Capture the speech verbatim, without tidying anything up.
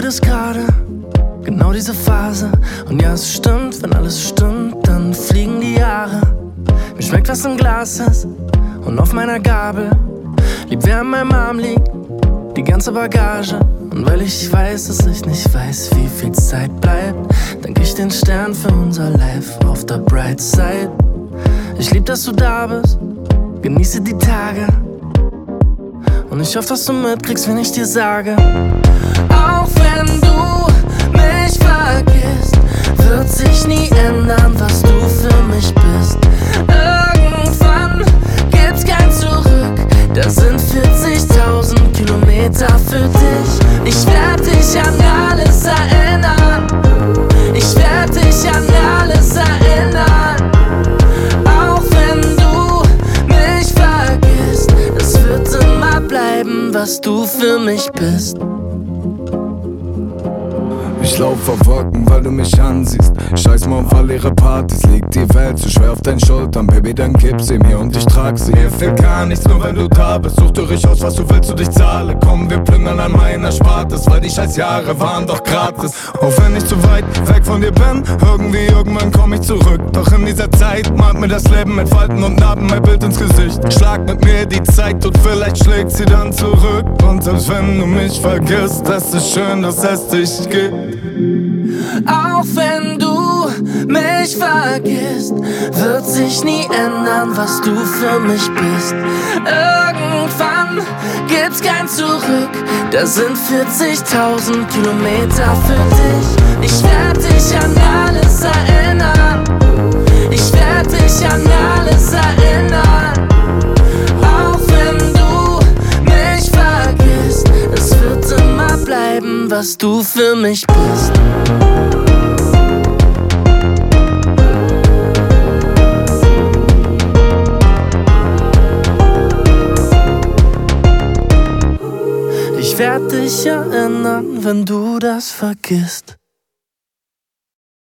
das gerade, genau diese Phase. Und ja, es stimmt, wenn alles stimmt, dann fliegen die Jahre. Mir schmeckt, was im Glas ist und auf meiner Gabel. Lieb, wer an meinem Arm liegt, die ganze Bagage. Und weil ich weiß, dass ich nicht weiß, wie viel Zeit bleibt, dank ich den Stern für unser Life auf der Bright Side. Ich lieb, dass du da bist, genieße die Tage. Und ich hoffe, dass du mitkriegst, wenn ich dir sage: Auch wenn du mich vergisst, wird sich nie ändern, was du für mich bist. Irgendwann gibt's kein Zurück, da sind vierzigtausend Kilometer für dich. Ich werd dich an alles erinnern, ich werd dich an alles erinnern. Auch wenn du mich vergisst, es wird immer bleiben, was du für mich bist. Ich lauf auf Wolken, weil du mich ansiehst. Scheiß mal auf all ihre Partys. Liegt die Welt zu schwer auf deinen Schultern. Baby, dann gib sie mir und ich trag sie. Mir fehlt gar nichts, nur wenn du da bist. Such du ruhig aus, was du willst und ich zahle. Komm, wir plündern an meiner Spartes, weil die scheiß Jahre waren doch gratis. Auch wenn ich zu weit weg von dir bin, irgendwie irgendwann komm ich zurück. Doch in dieser Zeit malt mir das Leben mit Falten und Narben mein Bild ins Gesicht. Schlag mit mir die Zeit und vielleicht schlägt sie dann zurück. Und selbst wenn du mich vergisst, es ist schön, dass es dich gibt. Auch wenn du mich vergisst, wird sich nie ändern, was du für mich bist. Irgendwann gibt's kein Zurück, da sind vierzigtausend Kilometer für dich. Ich werd dich an alles erinnern, ich werd dich an alles erinnern. Auch wenn du mich vergisst, es wird immer bleiben, was du für mich bist. Ich werd dich erinnern, wenn du das vergisst.